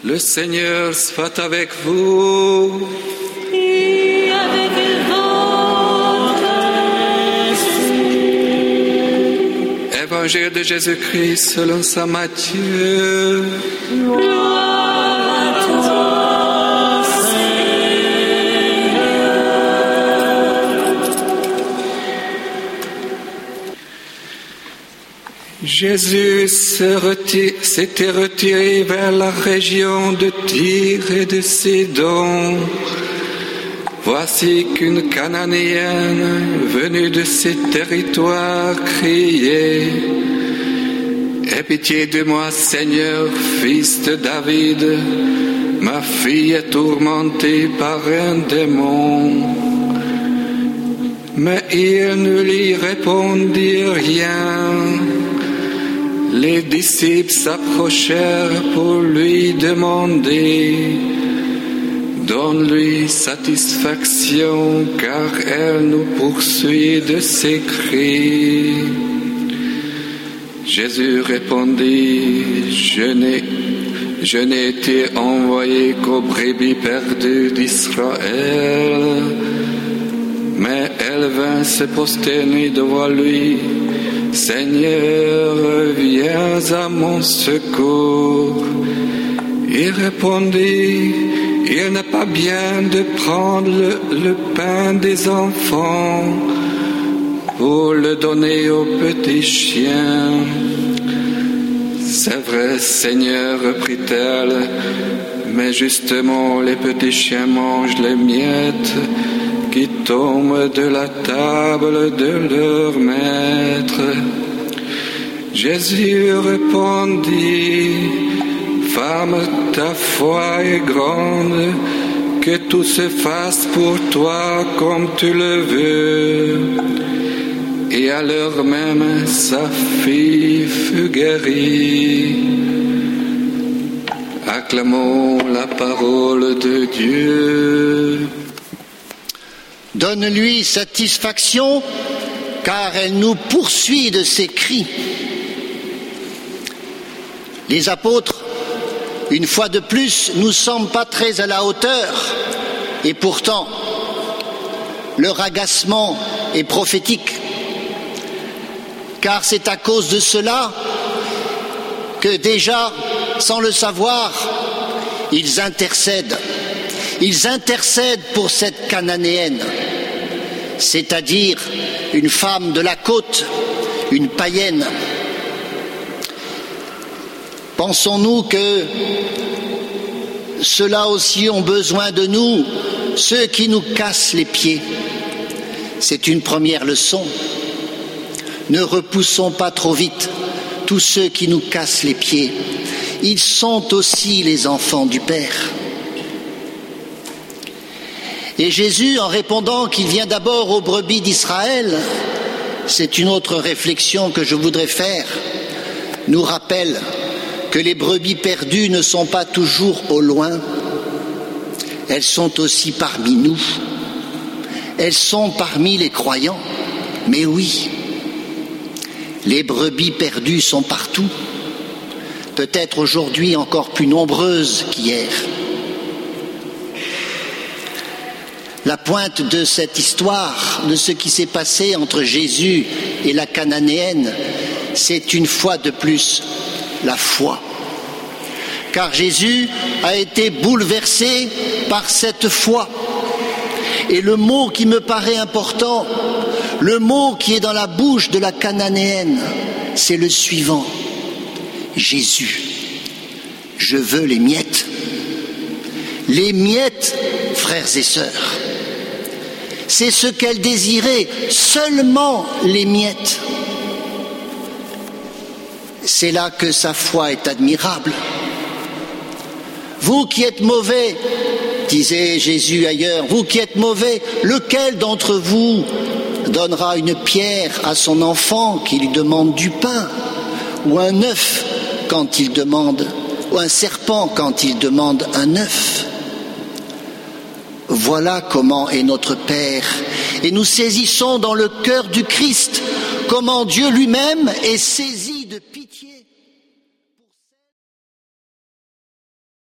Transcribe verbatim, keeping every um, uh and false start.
Le Seigneur soit avec vous. Et avec votre esprit. Évangile de Jésus-Christ selon saint Matthieu. Gloire à toi, Jésus se reti- s'était retiré vers la région de Tyr et de Sidon. Voici qu'une Cananéenne venue de ces territoires criait: Aie pitié de moi, Seigneur, fils de David, ma fille est tourmentée par un démon. Mais il ne lui répondit rien. Les disciples s'approchèrent pour lui demander: Donne-lui satisfaction, car elle nous poursuit de ses cris. Jésus répondit: Je n'ai, je n'ai été envoyé qu'aux brebis perdues d'Israël. Mais elle vint se prosterner devant lui. Seigneur, viens à mon secours. Il répondit: Il n'est pas bien de prendre le, le pain des enfants pour le donner aux petits chiens. C'est vrai, Seigneur, reprit-elle, mais justement les petits chiens mangent les miettes qui tombent de la table de leur maître. Jésus répondit: Femme, ta foi est grande, que tout se fasse pour toi comme tu le veux. Et à l'heure même, sa fille fut guérie. Acclamons la parole de Dieu. Donne-lui satisfaction, car elle nous poursuit de ses cris. Les apôtres, une fois de plus, nous semblent pas très à la hauteur, et pourtant, leur agacement est prophétique, car c'est à cause de cela que déjà, sans le savoir, ils intercèdent. Ils intercèdent pour cette Cananéenne, c'est-à-dire une femme de la côte, une païenne. Pensons-nous que ceux-là aussi ont besoin de nous, ceux qui nous cassent les pieds? C'est une première leçon. Ne repoussons pas trop vite tous ceux qui nous cassent les pieds. Ils sont aussi les enfants du Père. Et Jésus, en répondant qu'il vient d'abord aux brebis d'Israël, c'est une autre réflexion que je voudrais faire, nous rappelle que les brebis perdues ne sont pas toujours au loin, elles sont aussi parmi nous, elles sont parmi les croyants, mais oui, les brebis perdues sont partout, peut-être aujourd'hui encore plus nombreuses qu'hier. La pointe de cette histoire, de ce qui s'est passé entre Jésus et la Cananéenne, c'est une fois de plus la foi. Car Jésus a été bouleversé par cette foi. Et le mot qui me paraît important, le mot qui est dans la bouche de la Cananéenne, c'est le suivant: Jésus, je veux les miettes. Les miettes, frères et sœurs. C'est ce qu'elle désirait, seulement les miettes. C'est là que sa foi est admirable. Vous qui êtes mauvais, disait Jésus ailleurs, vous qui êtes mauvais, lequel d'entre vous donnera une pierre à son enfant qui lui demande du pain, ou un œuf quand il demande, ou un serpent quand il demande un œuf? Voilà comment est notre Père. Et nous saisissons dans le cœur du Christ comment Dieu lui-même est saisi de pitié.